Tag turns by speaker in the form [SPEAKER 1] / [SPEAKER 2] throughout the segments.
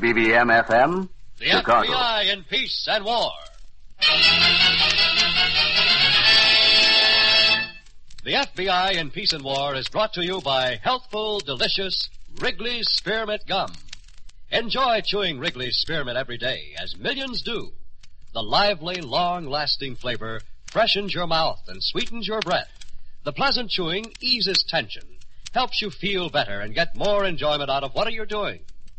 [SPEAKER 1] BBM-FM,
[SPEAKER 2] The
[SPEAKER 1] Chicago.
[SPEAKER 2] FBI in Peace and War. The FBI in Peace and War is brought to you by healthful, delicious Wrigley's Spearmint Gum. Enjoy chewing Wrigley's Spearmint every day, as millions do. The lively, long-lasting flavor freshens your mouth and sweetens your breath. The pleasant chewing eases tension, helps you feel better and get more enjoyment out of what you're doing.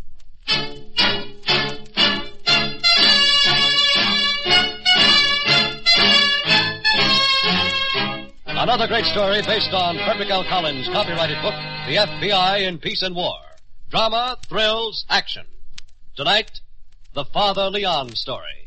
[SPEAKER 2] Another great story based on Frederick L. Collins' copyrighted book, The FBI in Peace and War. Drama, thrills, action. Tonight, the Father Leon story.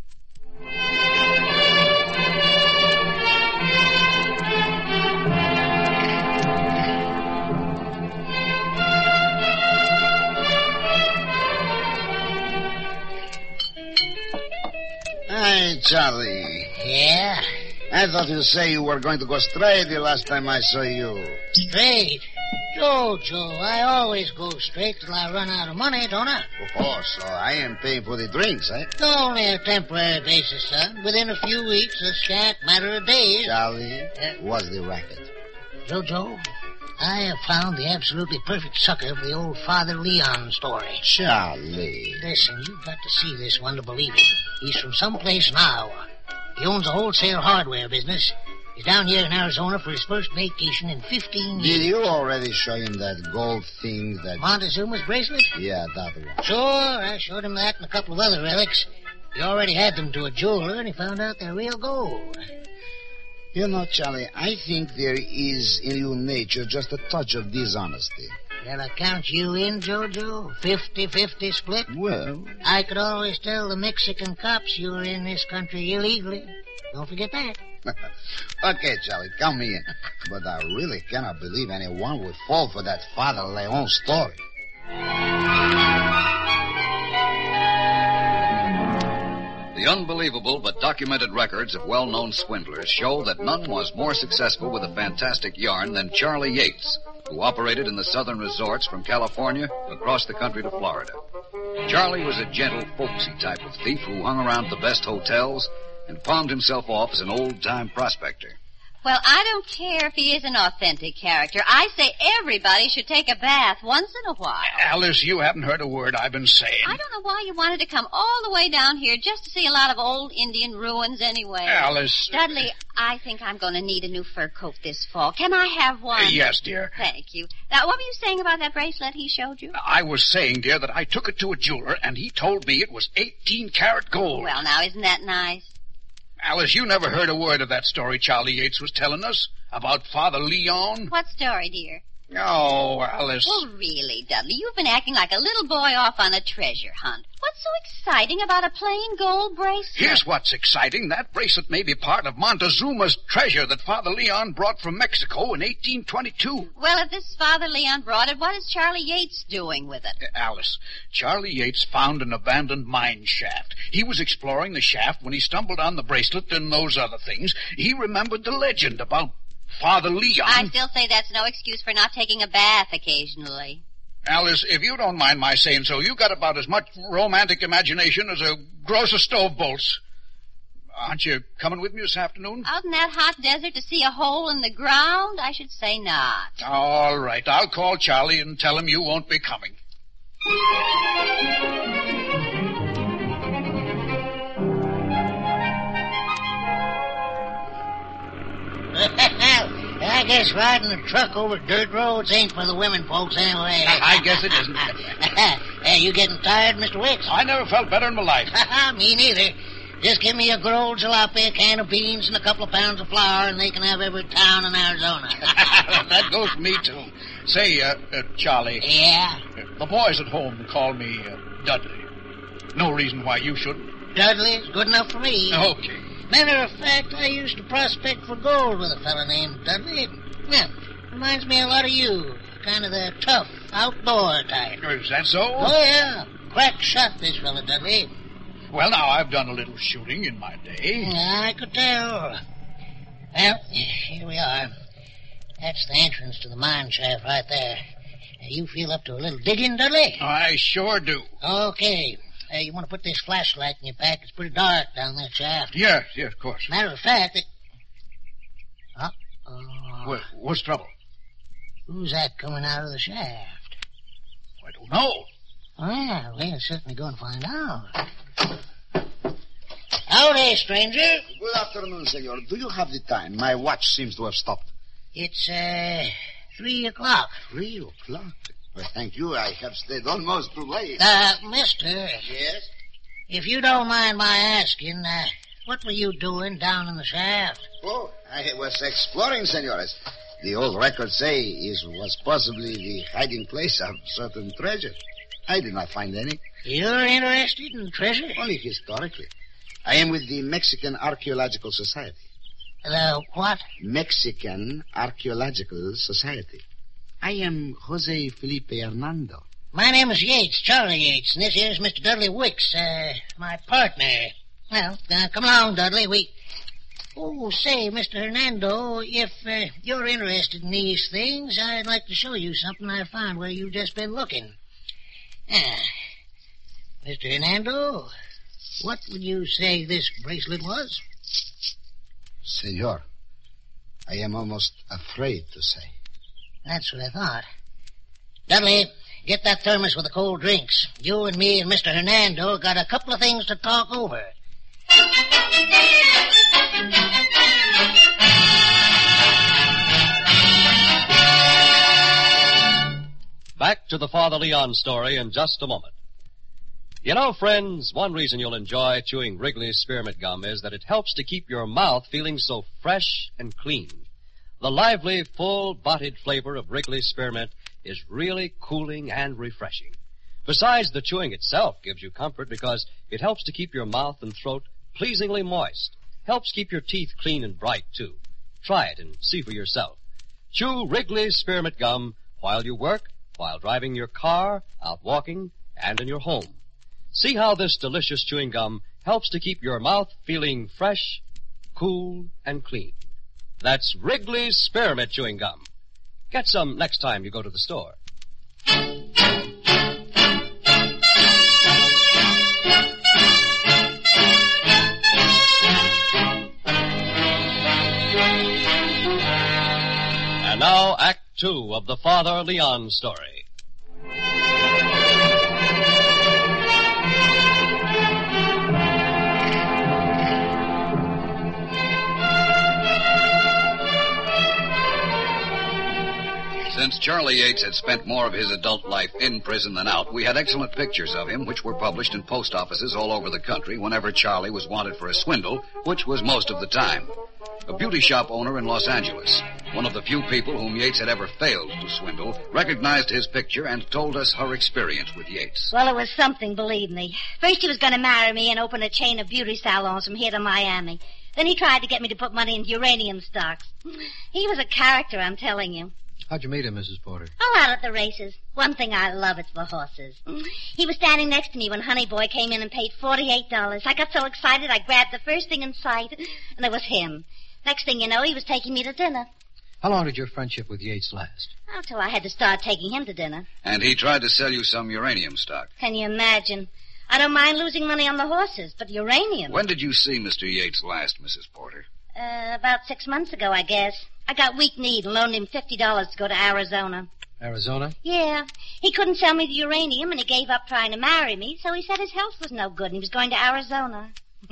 [SPEAKER 3] Hi, Charlie.
[SPEAKER 4] Yeah?
[SPEAKER 3] I thought you say you were going to go straight the last time I saw you.
[SPEAKER 4] Straight? Jojo, I always go straight till I run out of money, don't I?
[SPEAKER 3] Oh, so I am paying for the drinks, eh?
[SPEAKER 4] Only a temporary basis, son. Within a few weeks, a scant matter of days.
[SPEAKER 3] Charlie, what's the racket?
[SPEAKER 4] Jojo, I have found the absolutely perfect sucker for the old Father Leon story.
[SPEAKER 3] Charlie.
[SPEAKER 4] Listen, you've got to see this one to believe it. He's from someplace in Iowa. He owns a wholesale hardware business. He's down here in Arizona for his first vacation in 15 years.
[SPEAKER 3] Did you already show him that gold thing that...
[SPEAKER 4] Montezuma's bracelet?
[SPEAKER 3] Yeah, that one.
[SPEAKER 4] Sure, I showed him that and a couple of other relics. He already had them to a jeweler, and he found out they're real gold.
[SPEAKER 3] You know, Charlie, I think there is in your nature just a touch of dishonesty.
[SPEAKER 4] Shall I count you in, Jojo? 50-50 split?
[SPEAKER 3] Well...
[SPEAKER 4] I could always tell the Mexican cops you were in this country illegally. Don't forget that.
[SPEAKER 3] Okay, Charlie, count me in. But I really cannot believe anyone would fall for that Father Leon story.
[SPEAKER 5] The unbelievable but documented records of well-known swindlers show that none was more successful with a fantastic yarn than Charlie Yates, who operated in the southern resorts from California across the country to Florida. Charlie was a gentle, folksy type of thief who hung around the best hotels and palmed himself off as an old-time prospector.
[SPEAKER 6] Well, I don't care if he is an authentic character. I say everybody should take a bath once in a while.
[SPEAKER 7] Alice, you haven't heard a word I've been saying.
[SPEAKER 6] I don't know why you wanted to come all the way down here just to see a lot of old Indian ruins anyway.
[SPEAKER 7] Alice.
[SPEAKER 6] Dudley, I think I'm going to need a new fur coat this fall. Can I have one?
[SPEAKER 7] Yes, dear.
[SPEAKER 6] Thank you. Now, what were you saying about that bracelet he showed you?
[SPEAKER 7] I was saying, dear, that I took it to a jeweler, and he told me it was 18-karat gold.
[SPEAKER 6] Well, now, isn't that nice?
[SPEAKER 7] Alice, you never heard a word of that story Charlie Yates was telling us about Father Leon?
[SPEAKER 6] What story, dear?
[SPEAKER 7] Oh, Alice.
[SPEAKER 6] Well, really, Dudley, you've been acting like a little boy off on a treasure hunt. What's so exciting about a plain gold bracelet?
[SPEAKER 7] Here's what's exciting. That bracelet may be part of Montezuma's treasure that Father Leon brought from Mexico in 1822.
[SPEAKER 6] Well, if this Father Leon brought it, what is Charlie Yates doing with it?
[SPEAKER 7] Alice, Charlie Yates found an abandoned mine shaft. He was exploring the shaft when he stumbled on the bracelet and those other things. He remembered the legend about Father Leon.
[SPEAKER 6] I still say that's no excuse for not taking a bath occasionally.
[SPEAKER 7] Alice, if you don't mind my saying so, you got about as much romantic imagination as a gross of stove bolts. Aren't you coming with me this afternoon?
[SPEAKER 6] Out in that hot desert to see a hole in the ground? I should say not.
[SPEAKER 7] All right, I'll call Charlie and tell him you won't be coming.
[SPEAKER 4] I guess riding a truck over dirt roads ain't for the women folks anyway.
[SPEAKER 7] I guess it isn't.
[SPEAKER 4] Hey, you getting tired, Mr. Wicks?
[SPEAKER 7] I never felt better in my life.
[SPEAKER 4] Me neither. Just give me a good old jalopy, a can of beans, and a couple of pounds of flour, and they can have every town in Arizona.
[SPEAKER 7] That goes for me, too. Say, Charlie.
[SPEAKER 4] Yeah?
[SPEAKER 7] The boys at home call me Dudley. No reason why you shouldn't.
[SPEAKER 4] Dudley's good enough for me.
[SPEAKER 7] Okay.
[SPEAKER 4] Matter of fact, I used to prospect for gold with a fella named Dudley. Yeah, reminds me a lot of you. Kind of the tough, outdoor type.
[SPEAKER 7] Is that so?
[SPEAKER 4] Oh, yeah. Crack shot, this fella, Dudley.
[SPEAKER 7] Well, now, I've done a little shooting in my day.
[SPEAKER 4] I could tell. Well, here we are. That's the entrance to the mine shaft right there. You feel up to a little digging, Dudley?
[SPEAKER 7] I sure do.
[SPEAKER 4] Okay. You want to put this flashlight in your pack. It's pretty dark down that shaft.
[SPEAKER 7] Yeah, of course.
[SPEAKER 4] Matter of fact,
[SPEAKER 7] What's trouble?
[SPEAKER 4] Who's that coming out of the shaft?
[SPEAKER 7] I don't know.
[SPEAKER 4] Well, we're certainly going to find out. Howdy, stranger.
[SPEAKER 3] Good afternoon, senor. Do you have the time? My watch seems to have stopped.
[SPEAKER 4] It's, 3 o'clock.
[SPEAKER 3] 3 o'clock? Well, thank you. I have stayed almost too late.
[SPEAKER 4] Mister.
[SPEAKER 3] Yes?
[SPEAKER 4] If you don't mind my asking, what were you doing down in the shaft?
[SPEAKER 3] Oh, I was exploring, senores. The old records say it was possibly the hiding place of certain treasure. I did not find any.
[SPEAKER 4] You're interested in treasure?
[SPEAKER 3] Only historically. I am with the Mexican Archaeological Society.
[SPEAKER 4] The what?
[SPEAKER 3] Mexican Archaeological Society. I am Jose Felipe Hernando.
[SPEAKER 4] My name is Yates, Charlie Yates, and this here's Mr. Dudley Wicks, my partner. Well, come along, Dudley. Oh, say, Mr. Hernando, if you're interested in these things, I'd like to show you something I found where you've just been looking. Mr. Hernando, what would you say this bracelet was?
[SPEAKER 3] Senor, I am almost afraid to say.
[SPEAKER 4] That's what I thought. Dudley, get that thermos with the cold drinks. You and me and Mr. Hernando got a couple of things to talk over.
[SPEAKER 2] Back to the Father Leon story in just a moment. You know, friends, one reason you'll enjoy chewing Wrigley's Spearmint Gum is that it helps to keep your mouth feeling so fresh and clean. The lively, full-bodied flavor of Wrigley's Spearmint is really cooling and refreshing. Besides, the chewing itself gives you comfort because it helps to keep your mouth and throat pleasingly moist. Helps keep your teeth clean and bright, too. Try it and see for yourself. Chew Wrigley's Spearmint Gum while you work, while driving your car, out walking, and in your home. See how this delicious chewing gum helps to keep your mouth feeling fresh, cool, and clean. That's Wrigley's Spearmint Chewing Gum. Get some next time you go to the store. And now, Act 2 of the Father Leon story.
[SPEAKER 5] Since Charlie Yates had spent more of his adult life in prison than out, we had excellent pictures of him, which were published in post offices all over the country whenever Charlie was wanted for a swindle, which was most of the time. A beauty shop owner in Los Angeles, one of the few people whom Yates had ever failed to swindle, recognized his picture and told us her experience with Yates.
[SPEAKER 1] Well, it was something, believe me. First he was going to marry me and open a chain of beauty salons from here to Miami. Then he tried to get me to put money into uranium stocks. He was a character, I'm telling you.
[SPEAKER 8] How'd you meet him, Mrs. Porter?
[SPEAKER 1] Oh, out at the races. One thing I love, it's the horses. He was standing next to me when Honey Boy came in and paid $48. I got so excited I grabbed the first thing in sight, and it was him. Next thing you know, he was taking me to dinner.
[SPEAKER 8] How long did your friendship with Yates last?
[SPEAKER 1] Oh, till I had to start taking him to dinner.
[SPEAKER 5] And he tried to sell you some uranium stock.
[SPEAKER 1] Can you imagine? I don't mind losing money on the horses, but uranium...
[SPEAKER 5] When did you see Mr. Yates last, Mrs. Porter?
[SPEAKER 1] About 6 months ago, I guess. I got weak-kneed and loaned him $50 to go to Arizona.
[SPEAKER 8] Arizona?
[SPEAKER 1] Yeah. He couldn't sell me the uranium, and he gave up trying to marry me, so he said his health was no good, and he was going to Arizona.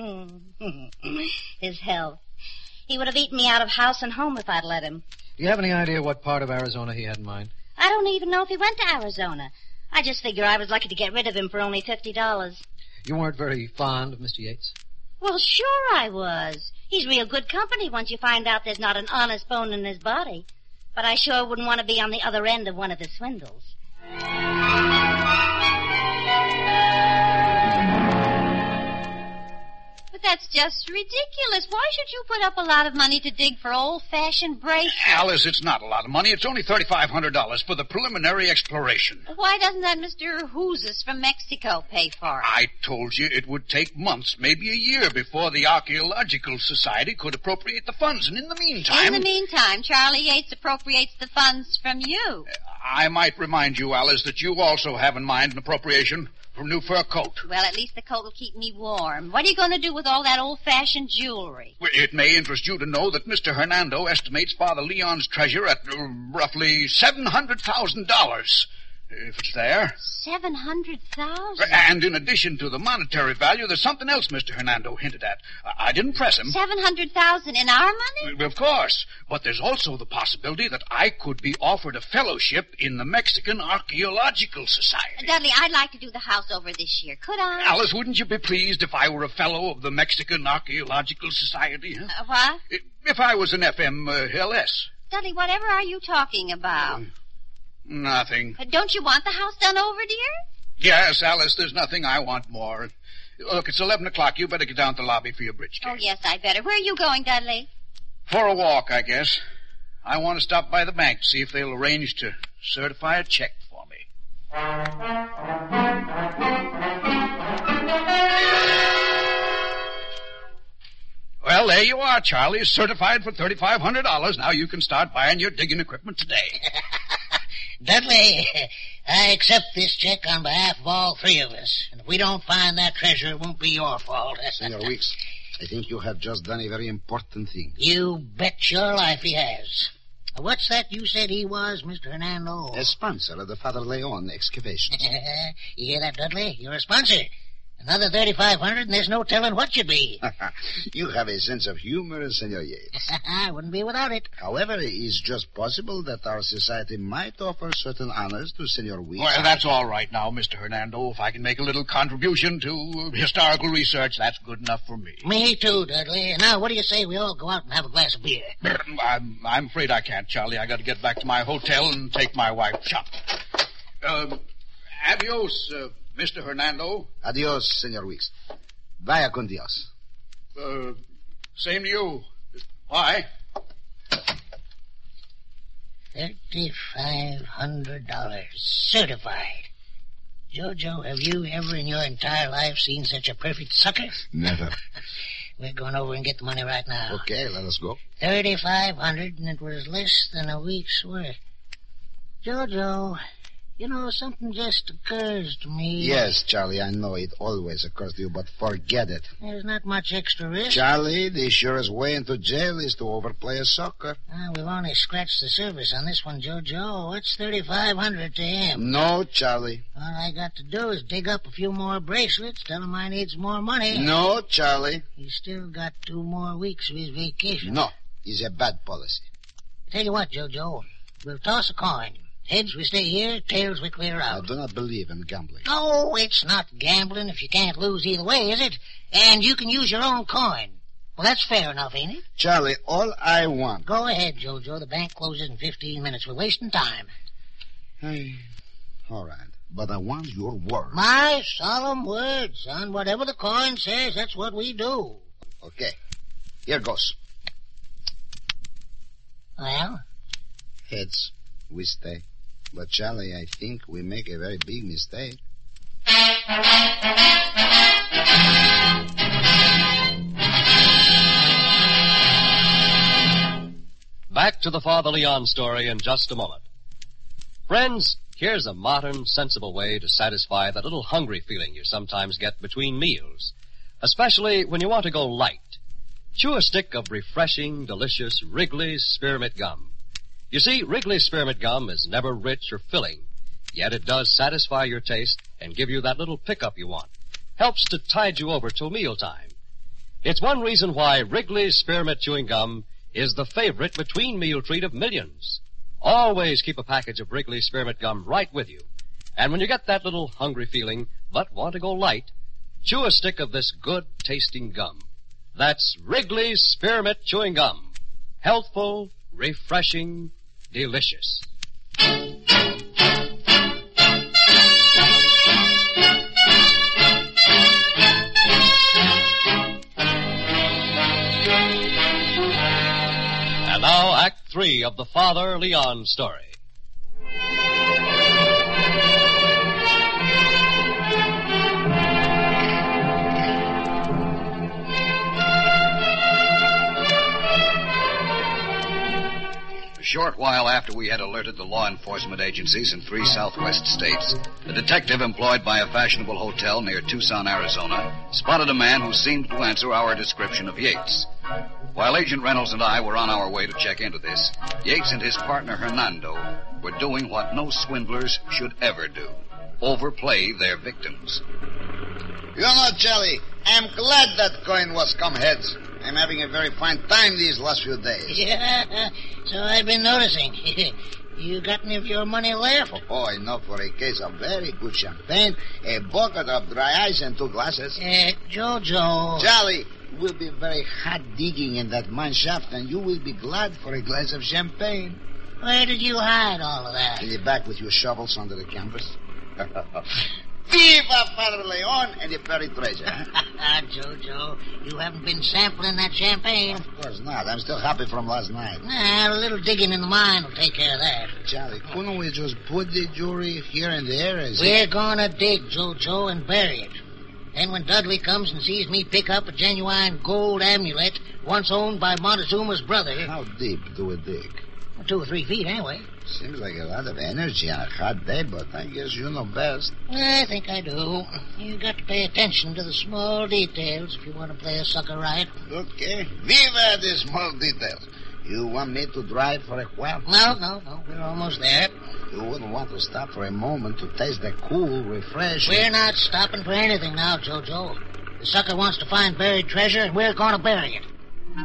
[SPEAKER 1] His health. He would have eaten me out of house and home if I'd let him.
[SPEAKER 8] Do you have any idea what part of Arizona he had in mind?
[SPEAKER 1] I don't even know if he went to Arizona. I just figure I was lucky to get rid of him for only $50.
[SPEAKER 8] You weren't very fond of Mr. Yates?
[SPEAKER 1] Well, sure I was. He's real good company once you find out there's not an honest bone in his body. But I sure wouldn't want to be on the other end of one of his swindles.
[SPEAKER 6] But that's just ridiculous. Why should you put up a lot of money to dig for old-fashioned bracelets?
[SPEAKER 7] Alice, it's not a lot of money. It's only $3,500 for the preliminary exploration.
[SPEAKER 6] Why doesn't that Mr. Hooses from Mexico pay for it?
[SPEAKER 7] I told you it would take months, maybe a year, before the Archaeological Society could appropriate the funds. And in the meantime...
[SPEAKER 6] Charlie Yates appropriates the funds from you.
[SPEAKER 7] I might remind you, Alice, that you also have in mind an appropriation for a new fur coat.
[SPEAKER 6] Well, at least the coat will keep me warm. What are you going to do with all that old-fashioned jewelry?
[SPEAKER 7] Well, it may interest you to know that Mr. Hernando estimates Father Leon's treasure at roughly $700,000. If it's there.
[SPEAKER 6] 700,000?
[SPEAKER 7] And in addition to the monetary value, there's something else Mr. Hernando hinted at. I didn't press him.
[SPEAKER 6] 700,000 in our money?
[SPEAKER 7] Of course. But there's also the possibility that I could be offered a fellowship in the Mexican Archaeological Society.
[SPEAKER 6] Dudley, I'd like to do the house over this year. Could I?
[SPEAKER 7] Alice, wouldn't you be pleased if I were a fellow of the Mexican Archaeological Society? Huh?
[SPEAKER 6] What?
[SPEAKER 7] If I was an FMLS.
[SPEAKER 6] Dudley, whatever are you talking about?
[SPEAKER 7] Nothing.
[SPEAKER 6] Don't you want the house done over, dear?
[SPEAKER 7] Yes, Alice, there's nothing I want more. Look, it's 11 o'clock. You better get down to the lobby for your bridge game.
[SPEAKER 6] Oh, yes, I better. Where are you going, Dudley?
[SPEAKER 7] For a walk, I guess. I want to stop by the bank to see if they'll arrange to certify a check for me. Well, there you are, Charlie. Certified for $3,500. Now you can start buying your digging equipment today.
[SPEAKER 4] Dudley, I accept this check on behalf of all three of us. And if we don't find that treasure, it won't be your fault.
[SPEAKER 3] Senor Weeks, I think you have just done a very important thing.
[SPEAKER 4] You bet your life he has. What's that you said he was, Mr. Hernando?
[SPEAKER 3] A sponsor of the Father Leon excavations.
[SPEAKER 4] You hear that, Dudley? You're a sponsor. Another $3,500 and there's no telling what you'd be.
[SPEAKER 3] You have a sense of humor, Senor Yates.
[SPEAKER 4] I wouldn't be without it.
[SPEAKER 3] However, it is just possible that our society might offer certain honors to Senor Weeks.
[SPEAKER 7] Well, that's all right now, Mr. Hernando. If I can make a little contribution to historical research, that's good enough for me.
[SPEAKER 4] Me too, Dudley. And now, what do you say we all go out and have a glass of beer?
[SPEAKER 7] I'm afraid I can't, Charlie. I got to get back to my hotel and take my wife shopping. Adios, Mr. Hernando.
[SPEAKER 3] Adios, Senor Weeks. Vaya con Dios.
[SPEAKER 7] Same to you. Bye.
[SPEAKER 4] $3,500 certified. Jojo, have you ever in your entire life seen such a perfect sucker?
[SPEAKER 3] Never.
[SPEAKER 4] We're going over and get the money right now.
[SPEAKER 3] Okay, let us go.
[SPEAKER 4] $3,500 and it was less than a week's work. Jojo, you know, something just occurs to me.
[SPEAKER 3] Yes, Charlie, I know it always occurs to you, but forget it.
[SPEAKER 4] There's not much extra risk.
[SPEAKER 3] Charlie, the surest way into jail is to overplay a sucker.
[SPEAKER 4] We've only scratched the surface on this one, Jojo. What's $3,500 to him?
[SPEAKER 3] No, Charlie.
[SPEAKER 4] All I got to do is dig up a few more bracelets, tell him I need some more money.
[SPEAKER 3] No, Charlie.
[SPEAKER 4] He's still got 2 more weeks of his vacation.
[SPEAKER 3] No, it's a bad policy.
[SPEAKER 4] Tell you what, Jojo, we'll toss a coin. Heads, we stay here. Tails, we clear out.
[SPEAKER 3] I do not believe in gambling.
[SPEAKER 4] No, it's not gambling if you can't lose either way, is it? And you can use your own coin. Well, that's fair enough, ain't it?
[SPEAKER 3] Charlie, all I want...
[SPEAKER 4] Go ahead, Jojo. The bank closes in 15 minutes. We're wasting time.
[SPEAKER 3] All right. But I want your word.
[SPEAKER 4] My solemn word, son. Whatever the coin says, that's what we do.
[SPEAKER 3] Okay. Here goes.
[SPEAKER 4] Well?
[SPEAKER 3] Heads, we stay. But, Charlie, I think we make a very big mistake.
[SPEAKER 2] Back to the Father Leon story in just a moment. Friends, here's a modern, sensible way to satisfy that little hungry feeling you sometimes get between meals, especially when you want to go light. Chew a stick of refreshing, delicious Wrigley's Spearmint Gum. You see, Wrigley's Spearmint Gum is never rich or filling, yet it does satisfy your taste and give you that little pickup you want. Helps to tide you over till mealtime. It's one reason why Wrigley's Spearmint Chewing Gum is the favorite between meal treat of millions. Always keep a package of Wrigley's Spearmint Gum right with you. And when you get that little hungry feeling, but want to go light, chew a stick of this good-tasting gum. That's Wrigley's Spearmint Chewing Gum. Healthful, refreshing, delicious. And now, Act 3 of the Father Leon story.
[SPEAKER 5] short while after we had alerted the law enforcement agencies in 3 southwest states, the detective employed by a fashionable hotel near Tucson, Arizona, spotted a man who seemed to answer our description of Yates. While Agent Reynolds and I were on our way to check into this, Yates and his partner Hernando were doing what no swindlers should ever do: overplay their victims.
[SPEAKER 3] You know, Charlie, I'm glad that coin was come heads. I'm having a very fine time these last few days.
[SPEAKER 4] Yeah, so I've been noticing. You got any of your money left?
[SPEAKER 3] Oh, enough for a case of very good champagne, a bucket of dry ice, and 2 glasses.
[SPEAKER 4] Jojo.
[SPEAKER 3] Charlie, will be very hot digging in that mine shaft, and you will be glad for a glass of champagne.
[SPEAKER 4] Where did you hide all of that?
[SPEAKER 3] In the back with your shovels under the canvas. Viva Father Leon and the buried treasure.
[SPEAKER 4] Jojo, you haven't been sampling that champagne.
[SPEAKER 3] Of course not. I'm still happy from last night.
[SPEAKER 4] A little digging in the mine will take care of that.
[SPEAKER 3] Charlie, couldn't we just put the jewelry here and there?
[SPEAKER 4] We're gonna dig, Jojo, and bury it. Then when Dudley comes and sees me pick up a genuine gold amulet once owned by Montezuma's brother...
[SPEAKER 3] How deep do we dig?
[SPEAKER 4] 2 or 3 feet, anyway.
[SPEAKER 3] Seems like a lot of energy on a hot day, but I guess you know best.
[SPEAKER 4] I think I do. You got to pay attention to the small details if you want to play a sucker right.
[SPEAKER 3] Okay. Viva the small details. You want me to drive for a while?
[SPEAKER 4] No. We're almost there.
[SPEAKER 3] You wouldn't want to stop for a moment to taste the cool, refreshing...
[SPEAKER 4] We're not stopping for anything now, Jojo. The sucker wants to find buried treasure, and we're going to bury it.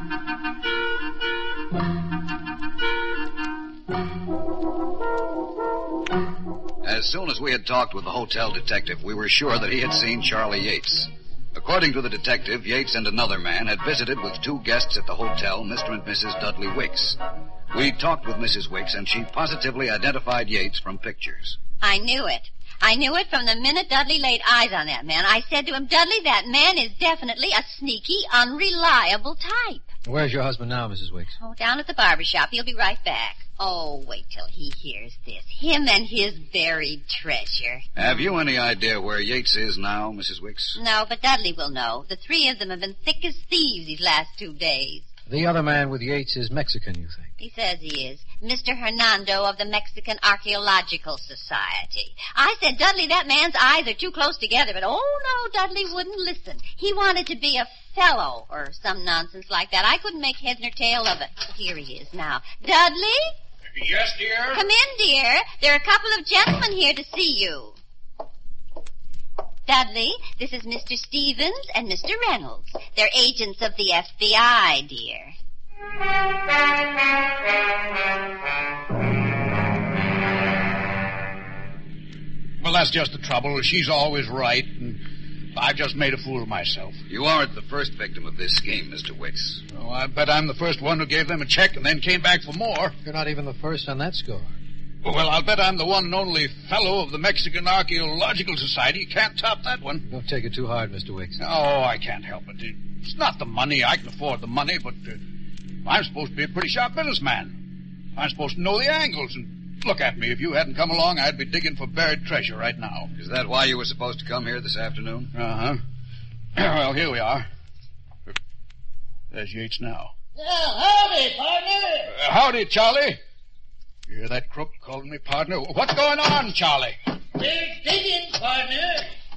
[SPEAKER 5] As soon as we had talked with the hotel detective, we were sure that he had seen Charlie Yates. According to the detective, Yates and another man had visited with 2 guests at the hotel, Mr. and Mrs. Dudley Wicks. We talked with Mrs. Wicks, and she positively identified Yates from pictures.
[SPEAKER 6] I knew it. I knew it from the minute Dudley laid eyes on that man. I said to him, Dudley, that man is definitely a sneaky, unreliable type.
[SPEAKER 8] Where's your husband now, Mrs. Wicks?
[SPEAKER 6] Oh, down at the barber shop. He'll be right back. Oh, wait till he hears this. Him and his buried treasure.
[SPEAKER 5] Have you any idea where Yates is now, Mrs. Wicks?
[SPEAKER 6] No, but Dudley will know. The 3 of them have been thick as thieves these last 2 days.
[SPEAKER 8] The other man with Yates is Mexican, you think?
[SPEAKER 6] He says he is. Mr. Hernando of the Mexican Archaeological Society. I said, Dudley, that man's eyes are too close together, but oh no, Dudley wouldn't listen. He wanted to be a fellow or some nonsense like that. I couldn't make head nor tail of it. But here he is now. Dudley?
[SPEAKER 7] Yes, dear?
[SPEAKER 6] Come in, dear. There are a couple of gentlemen here to see you. Dudley, this is Mr. Stevens and Mr. Reynolds. They're agents of the FBI, dear.
[SPEAKER 7] Well, that's just the trouble. She's always right, and I've just made a fool of myself.
[SPEAKER 5] You aren't the first victim of this scheme, Mr. Wicks.
[SPEAKER 7] Oh, I bet I'm the first one who gave them a check and then came back for more.
[SPEAKER 8] You're not even the first on that score.
[SPEAKER 7] Well, I'll bet I'm the one and only fellow of the Mexican Archaeological Society. You can't top that one.
[SPEAKER 8] Don't take it too hard, Mr. Wicks.
[SPEAKER 7] Oh, I can't help it. It's not the money. I can afford the money, but I'm supposed to be a pretty sharp businessman. I'm supposed to know the angles, and look at me. If you hadn't come along, I'd be digging for buried treasure right now.
[SPEAKER 5] Is that why you were supposed to come here this afternoon?
[SPEAKER 7] Uh-huh. Well, here we are. There's Yates now.
[SPEAKER 4] Howdy, partner.
[SPEAKER 7] Howdy, Charlie. You hear that crook calling me partner? What's going on, Charlie?
[SPEAKER 4] We're digging, partner.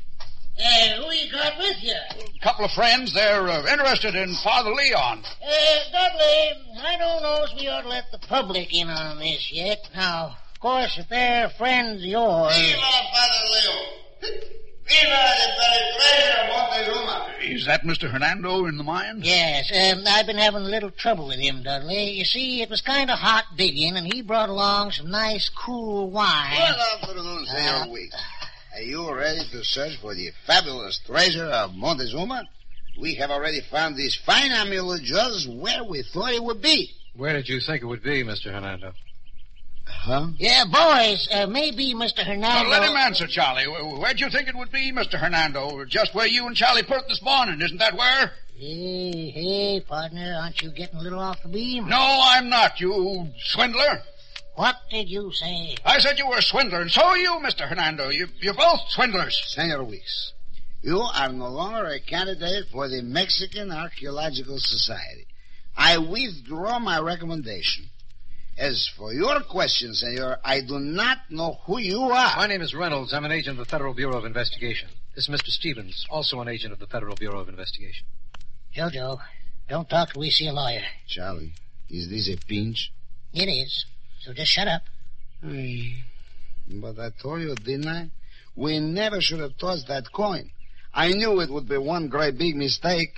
[SPEAKER 4] Who you got with you?
[SPEAKER 7] A couple of friends. They're interested in Father Leon.
[SPEAKER 4] Dudley, I don't know if we ought to let the public in on this yet. Now, of course, if they're friends of yours...
[SPEAKER 3] Viva Father Leo! Viva the buried treasure of Montezuma!
[SPEAKER 7] Is that Mr. Hernando in the mines?
[SPEAKER 4] Yes, I've been having a little trouble with him, Dudley. You see, it was kind of hot digging, and he brought along some nice, cool wine.
[SPEAKER 3] Good afternoon, Senor Wicks. Are you ready to search for the fabulous treasure of Montezuma? We have already found this fine amulet just where we thought it would be.
[SPEAKER 8] Where did you think it would be, Mr. Hernando?
[SPEAKER 3] Huh?
[SPEAKER 4] Yeah, boys, maybe Mr. Hernando...
[SPEAKER 7] Let him answer, Charlie. Where'd you think it would be, Mr. Hernando? Just where you and Charlie put it this morning, isn't that where?
[SPEAKER 4] Hey, partner, aren't you getting a little off the beam?
[SPEAKER 7] No, I'm not, you swindler.
[SPEAKER 4] What did you say?
[SPEAKER 7] I said you were a swindler, and so are you, Mr. Hernando. You're both swindlers.
[SPEAKER 3] Senor Wicks, you are no longer a candidate for the Mexican Archaeological Society. I withdraw my recommendation. As for your question, senor, I do not know who you are.
[SPEAKER 8] My name is Reynolds. I'm an agent of the Federal Bureau of Investigation. This is Mr. Stevens, also an agent of the Federal Bureau of Investigation.
[SPEAKER 4] Jojo, don't talk till we see a lawyer.
[SPEAKER 3] Charlie, is this a pinch?
[SPEAKER 4] It is. So just shut up.
[SPEAKER 3] But I told you, didn't I? We never should have tossed that coin. I knew it would be one great big mistake.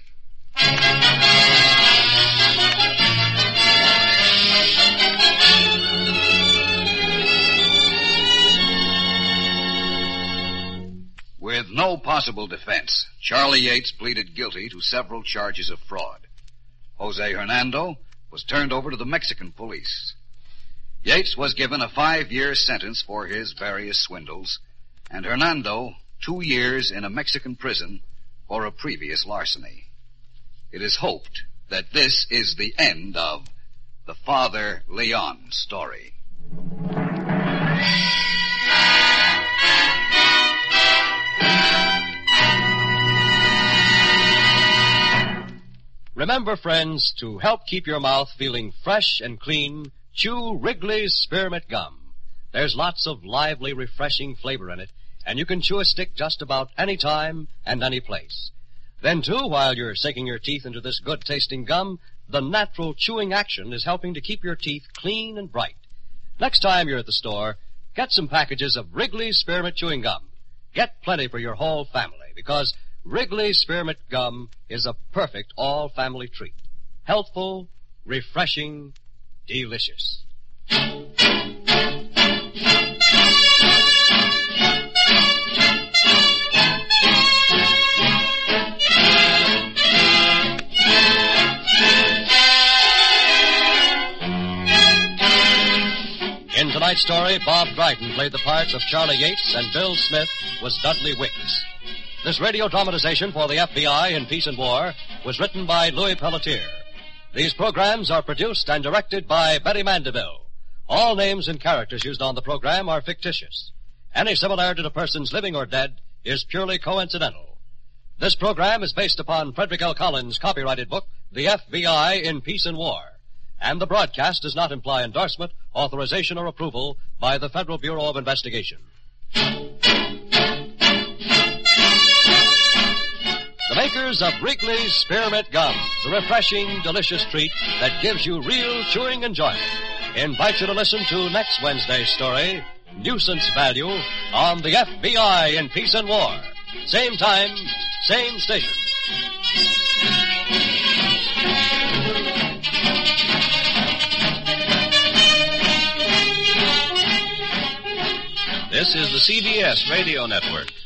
[SPEAKER 5] With no possible defense, Charlie Yates pleaded guilty to several charges of fraud. Jose Hernando was turned over to the Mexican police. Yates was given a 5-year sentence for his various swindles, and Hernando 2 years in a Mexican prison for a previous larceny. It is hoped that this is the end of the Father Leon story.
[SPEAKER 2] Remember, friends, to help keep your mouth feeling fresh and clean, chew Wrigley's Spearmint Gum. There's lots of lively, refreshing flavor in it, and you can chew a stick just about any time and any place. Then, too, while you're sinking your teeth into this good-tasting gum, the natural chewing action is helping to keep your teeth clean and bright. Next time you're at the store, get some packages of Wrigley's Spearmint Chewing Gum. Get plenty for your whole family, because Wrigley's Spearmint Gum is a perfect all-family treat. Healthful, refreshing, delicious. In tonight's story, Bob Dryden played the parts of Charlie Yates, and Bill Smith was Dudley Wicks. This radio dramatization for the FBI in Peace and War was written by Louis Pelletier. These programs are produced and directed by Betty Mandeville. All names and characters used on the program are fictitious. Any similarity to persons living or dead is purely coincidental. This program is based upon Frederick L. Collins' copyrighted book, The FBI in Peace and War, and the broadcast does not imply endorsement, authorization, or approval by the Federal Bureau of Investigation. The makers of Wrigley's Spearmint Gum, the refreshing, delicious treat that gives you real chewing enjoyment, invite you to listen to next Wednesday's story, Nuisance Value, on the FBI in Peace and War. Same time, same station.
[SPEAKER 9] This is the CBS Radio Network.